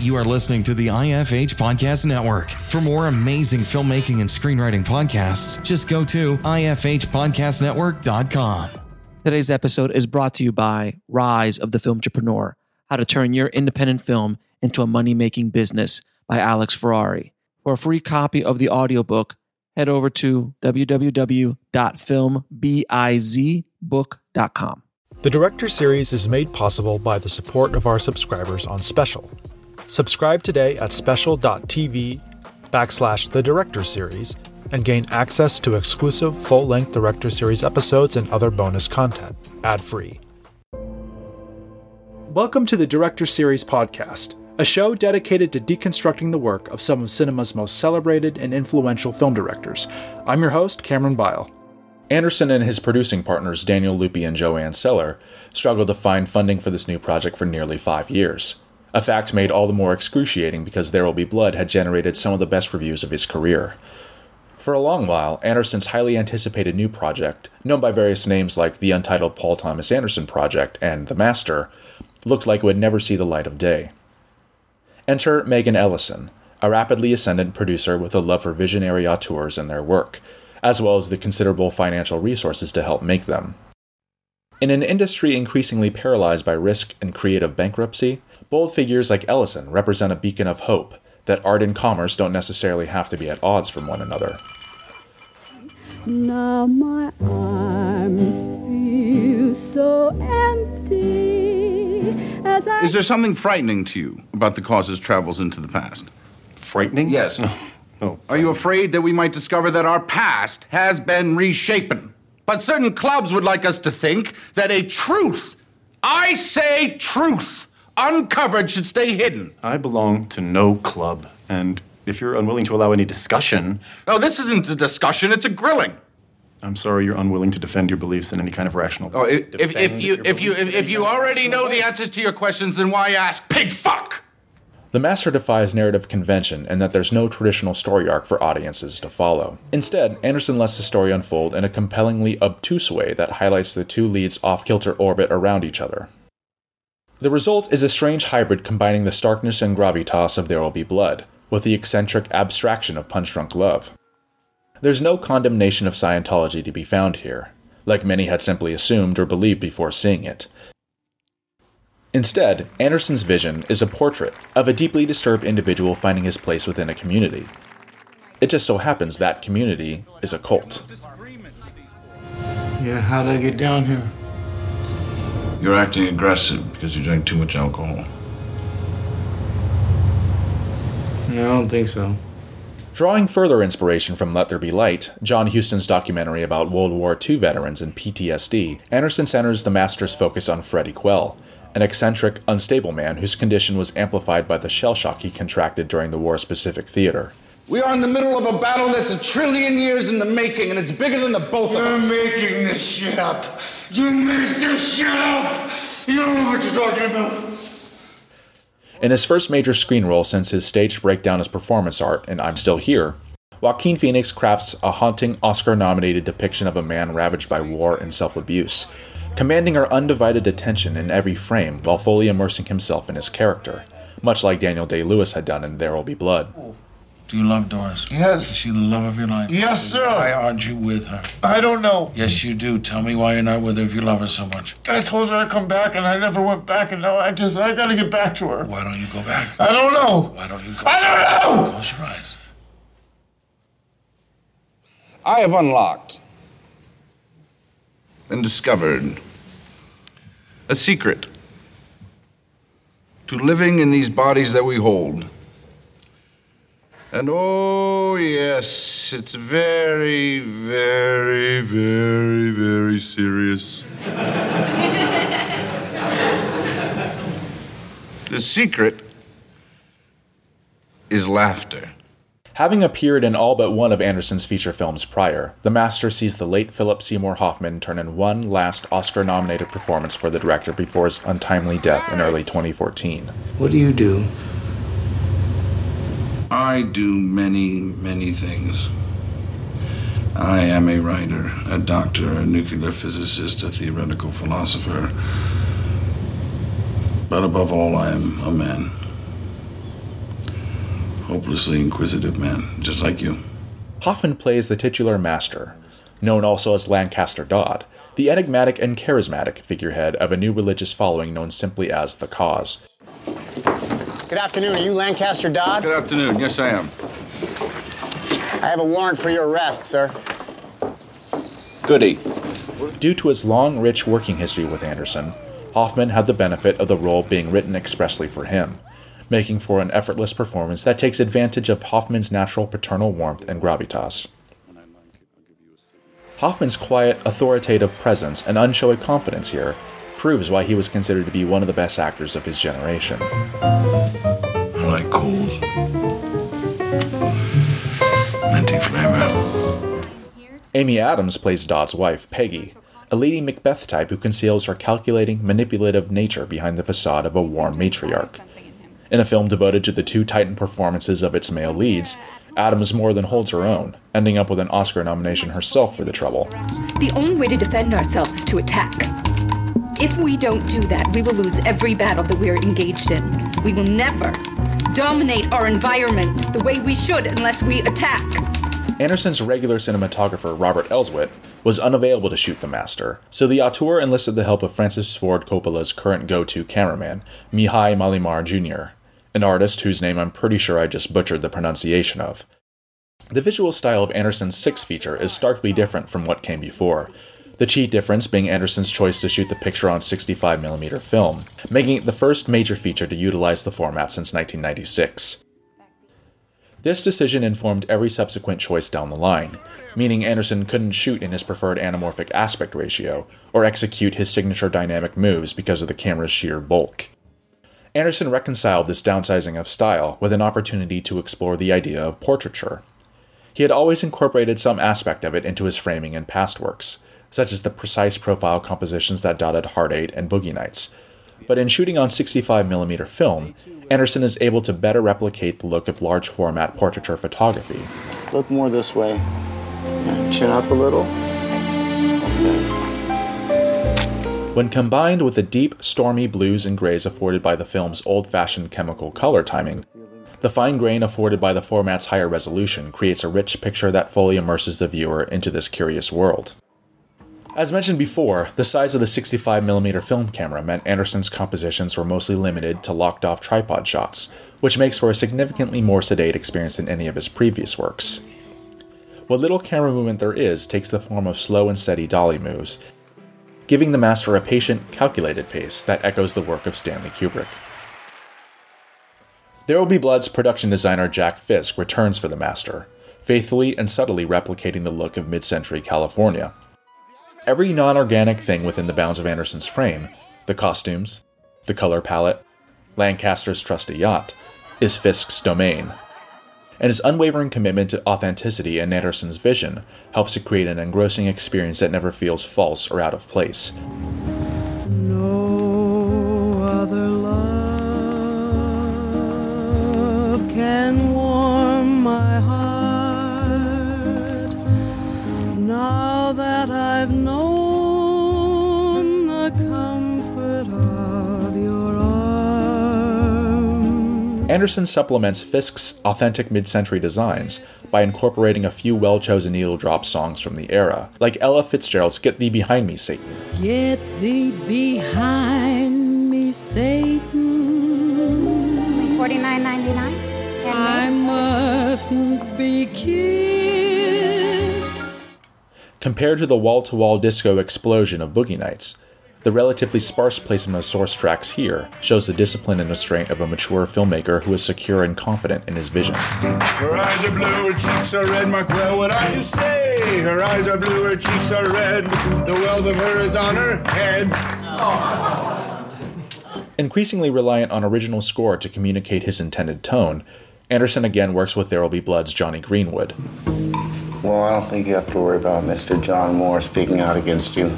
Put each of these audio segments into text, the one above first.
You are listening to the IFH Podcast Network. For more amazing filmmaking and screenwriting podcasts, just go to ifhpodcastnetwork.com. Today's episode is brought to you by Rise of the Filmtrepreneur, How to Turn Your Independent Film into a Money-Making Business by Alex Ferrari. For a free copy of the audiobook, head over to www.filmbizbook.com. The Director Series is made possible by the support of our subscribers on Special. Subscribe today at special.tv/The Director Series and gain access to exclusive full-length Director Series episodes and other bonus content, ad-free. Welcome to the Director Series podcast, a show dedicated to deconstructing the work of some of cinema's most celebrated and influential film directors. I'm your host, Cameron Bile. Anderson and his producing partners Daniel Lupi and Joanne Seller struggled to find funding for this new project for nearly 5 years. A fact made all the more excruciating because There Will Be Blood had generated some of the best reviews of his career. For a long while, Anderson's highly anticipated new project, known by various names like the untitled Paul Thomas Anderson Project and The Master, looked like it would never see the light of day. Enter Megan Ellison, a rapidly ascendant producer with a love for visionary auteurs and their work, as well as the considerable financial resources to help make them. In an industry increasingly paralyzed by risk and creative bankruptcy, bold figures like Ellison represent a beacon of hope that art and commerce don't necessarily have to be at odds from one another. Now my arms feel so empty as I... Is there something frightening to you about the cause's travels into the past? Frightening? Yes. No. Are you afraid that we might discover that our past has been reshapen? But certain clubs would like us to think that a truth, I say truth, uncovered should stay hidden. I belong to no club, and if you're unwilling to allow any discussion... No, this isn't a discussion, it's a grilling. I'm sorry you're unwilling to defend your beliefs in any kind of rational... Oh, if you already know the answers to your questions, then why ask pig fuck? The Master defies narrative convention in that there's no traditional story arc for audiences to follow. Instead, Anderson lets the story unfold in a compellingly obtuse way that highlights the two leads' off-kilter orbit around each other. The result is a strange hybrid combining the starkness and gravitas of There Will Be Blood, with the eccentric abstraction of Punch Drunk Love. There's no condemnation of Scientology to be found here, like many had simply assumed or believed before seeing it. Instead, Anderson's vision is a portrait of a deeply disturbed individual finding his place within a community. It just so happens that community is a cult. Yeah, how'd I get down here? You're acting aggressive because you drank too much alcohol. No, I don't think so. Drawing further inspiration from Let There Be Light, John Huston's documentary about World War II veterans and PTSD, Anderson centers the Master's focus on Freddie Quell, an eccentric, unstable man whose condition was amplified by the shell shock he contracted during the war's Pacific theater. We are in the middle of a battle that's 1 trillion years in the making, and it's bigger than the both of us. You're making this shit up. You make this shit up. You don't know what you're talking about. In his first major screen role since his staged breakdown as performance art in I'm Still Here, Joaquin Phoenix crafts a haunting Oscar-nominated depiction of a man ravaged by war and self-abuse, commanding our undivided attention in every frame while fully immersing himself in his character, much like Daniel Day-Lewis had done in There Will Be Blood. Do you love Doris? Yes. Is she the love of your life? Yes, sir. Why aren't you with her? I don't know. Yes, you do. Tell me why you're not with her if you love her so much. I told her I'd come back, and I never went back, and now I gotta get back to her. Why don't you go back? I don't know. Why don't you go I don't know! Close your eyes. I have unlocked and discovered a secret to living in these bodies that we hold. And oh, yes, it's very, very, very, very serious. The secret is laughter. Having appeared in all but one of Anderson's feature films prior, the Master sees the late Philip Seymour Hoffman turn in one last Oscar-nominated performance for the director before his untimely death in early 2014. What do you do? I do many, many things. I am a writer, a doctor, a nuclear physicist, a theoretical philosopher. But above all, I am a man. hopelessly inquisitive man, just like you. Hoffman plays the titular master, known also as Lancaster Dodd, the enigmatic and charismatic figurehead of a new religious following known simply as the Cause. Good afternoon. Are you Lancaster Dodd? Good afternoon. Yes, I am. I have a warrant for your arrest, sir. Goody. Due to his long, rich working history with Anderson, Hoffman had the benefit of the role being written expressly for him, making for an effortless performance that takes advantage of Hoffman's natural paternal warmth and gravitas. Hoffman's quiet, authoritative presence and unshowy confidence here proves why he was considered to be one of the best actors of his generation. I like Coles. Minty flavor. Amy Adams plays Dodd's wife, Peggy, a Lady Macbeth type who conceals her calculating, manipulative nature behind the facade of a warm matriarch. In a film devoted to the two titan performances of its male leads, Adams more than holds her own, ending up with an Oscar nomination herself for the trouble. The only way to defend ourselves is to attack. If we don't do that, we will lose every battle that we're engaged in. We will never dominate our environment the way we should unless we attack. Anderson's regular cinematographer, Robert Elswit, was unavailable to shoot the master, so the auteur enlisted the help of Francis Ford Coppola's current go-to cameraman, Mihai Malimar Jr., an artist whose name I'm pretty sure I just butchered the pronunciation of. The visual style of Anderson's sixth feature is starkly different from what came before, the chief difference being Anderson's choice to shoot the picture on 65mm film, making it the first major feature to utilize the format since 1996. This decision informed every subsequent choice down the line, meaning Anderson couldn't shoot in his preferred anamorphic aspect ratio, or execute his signature dynamic moves because of the camera's sheer bulk. Anderson reconciled this downsizing of style with an opportunity to explore the idea of portraiture. He had always incorporated some aspect of it into his framing in past works, such as the precise profile compositions that dotted Hard 8 and Boogie Nights. But in shooting on 65mm film, Anderson is able to better replicate the look of large format portraiture photography. Look more this way. Chin up a little. Okay. When combined with the deep, stormy blues and grays afforded by the film's old-fashioned chemical color timing, the fine grain afforded by the format's higher resolution creates a rich picture that fully immerses the viewer into this curious world. As mentioned before, the size of the 65mm film camera meant Anderson's compositions were mostly limited to locked-off tripod shots, which makes for a significantly more sedate experience than any of his previous works. What little camera movement there is takes the form of slow and steady dolly moves, giving the master a patient, calculated pace that echoes the work of Stanley Kubrick. There Will Be Blood's production designer Jack Fisk returns for the master, faithfully and subtly replicating the look of mid-century California. Every non-organic thing within the bounds of Anderson's frame, the costumes, the color palette, Lancaster's trusty yacht, is Fisk's domain. And his unwavering commitment to authenticity and Anderson's vision helps to create an engrossing experience that never feels false or out of place. No other love can warm my heart now that I've known the comfort of your arms. Anderson supplements Fisk's authentic mid-century designs by incorporating a few well-chosen needle-drop songs from the era, like Ella Fitzgerald's Get Thee Behind Me, Satan. Get thee behind me, Satan. Only $49.99? I mustn't be kissed. Compared to the wall-to-wall disco explosion of Boogie Nights, the relatively sparse placement of source tracks here shows the discipline and restraint of a mature filmmaker who is secure and confident in his vision. Her eyes are blue, her cheeks are red, Mark well what I do say. Her eyes are blue, her cheeks are red, the wealth of her is on her head. Increasingly reliant on original score to communicate his intended tone, Anderson again works with There Will Be Blood's Johnny Greenwood. Well, I don't think you have to worry about Mr. John Moore speaking out against you.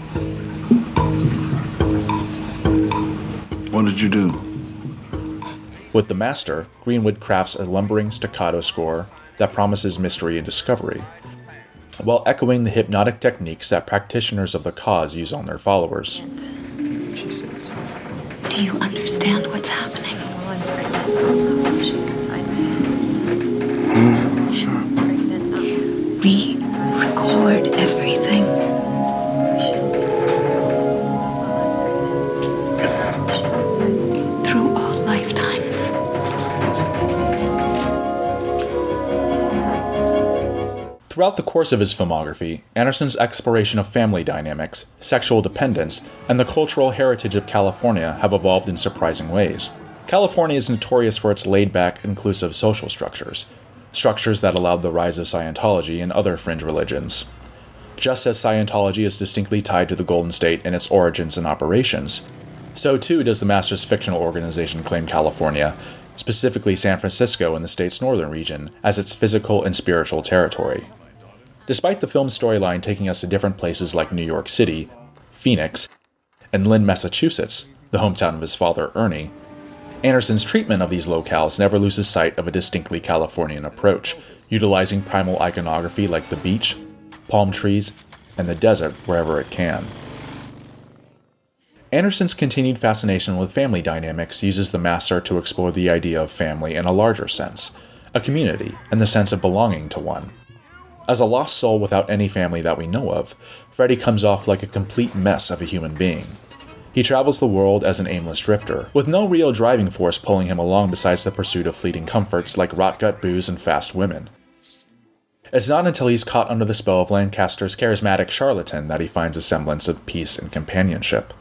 What did you do? With the master, Greenwood crafts a lumbering staccato score that promises mystery and discovery, while echoing the hypnotic techniques that practitioners of the cause use on their followers. Do you understand what's happening? I'm pregnant. She's inside me. Sure. We record everything. Through all lifetimes. Throughout the course of his filmography, Anderson's exploration of family dynamics, sexual dependence, and the cultural heritage of California have evolved in surprising ways. California is notorious for its laid-back, inclusive social structures that allowed the rise of Scientology and other fringe religions. Just as Scientology is distinctly tied to the Golden State in its origins and operations, so too does the Master's fictional organization claim California, specifically San Francisco and the state's northern region, as its physical and spiritual territory. Despite the film's storyline taking us to different places like New York City, Phoenix, and Lynn, Massachusetts, the hometown of his father, Ernie, Anderson's treatment of these locales never loses sight of a distinctly Californian approach, utilizing primal iconography like the beach, palm trees, and the desert wherever it can. Anderson's continued fascination with family dynamics uses the Master to explore the idea of family in a larger sense, a community, and the sense of belonging to one. As a lost soul without any family that we know of, Freddy comes off like a complete mess of a human being. He travels the world as an aimless drifter, with no real driving force pulling him along besides the pursuit of fleeting comforts like rot-gut booze and fast women. It's not until he's caught under the spell of Lancaster's charismatic charlatan that he finds a semblance of peace and companionship.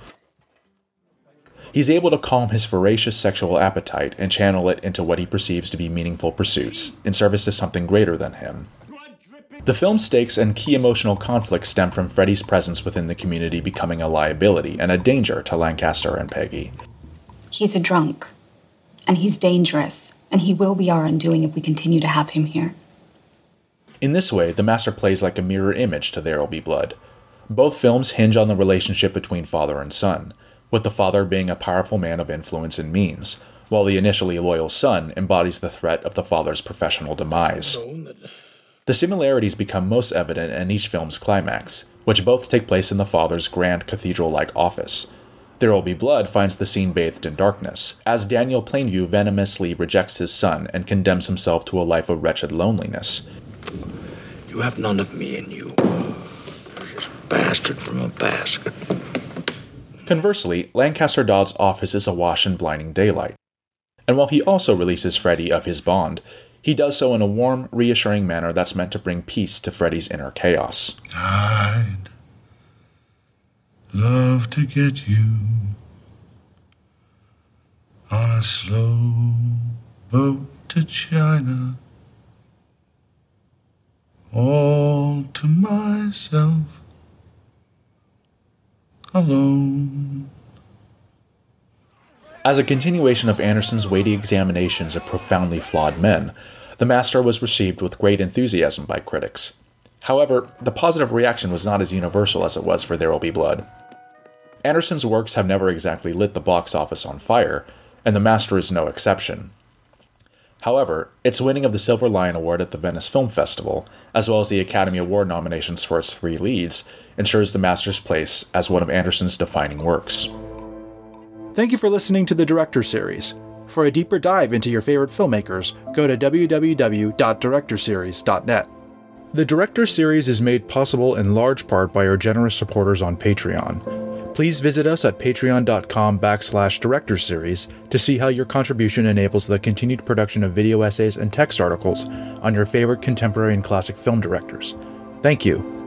He's able to calm his voracious sexual appetite and channel it into what he perceives to be meaningful pursuits, in service to something greater than him. The film's stakes and key emotional conflicts stem from Freddy's presence within the community becoming a liability and a danger to Lancaster and Peggy. He's a drunk, and he's dangerous, and he will be our undoing if we continue to have him here. In this way, the Master plays like a mirror image to There'll Be Blood. Both films hinge on the relationship between father and son, with the father being a powerful man of influence and means, while the initially loyal son embodies the threat of the father's professional demise. The similarities become most evident in each film's climax, which both take place in the father's grand cathedral-like office. There'll Be Blood finds the scene bathed in darkness, as Daniel Plainview venomously rejects his son and condemns himself to a life of wretched loneliness. You have none of me in you. You're just a bastard from a basket. Conversely, Lancaster Dodd's office is awash in blinding daylight. And while he also releases Freddy of his bond, he does so in a warm, reassuring manner that's meant to bring peace to Freddy's inner chaos. I'd love to get you on a slow boat to China, all to myself, alone. As a continuation of Anderson's weighty examinations of profoundly flawed men, The Master was received with great enthusiasm by critics. However, the positive reaction was not as universal as it was for There'll Be Blood. Anderson's works have never exactly lit the box office on fire, and The Master is no exception. However, its winning of the Silver Lion Award at the Venice Film Festival, as well as the Academy Award nominations for its 3 leads, ensures The Master's place as one of Anderson's defining works. Thank you for listening to the Director Series. For a deeper dive into your favorite filmmakers, go to www.directorseries.net. The Director Series is made possible in large part by our generous supporters on Patreon. Please visit us at patreon.com/directorseries to see how your contribution enables the continued production of video essays and text articles on your favorite contemporary and classic film directors. Thank you.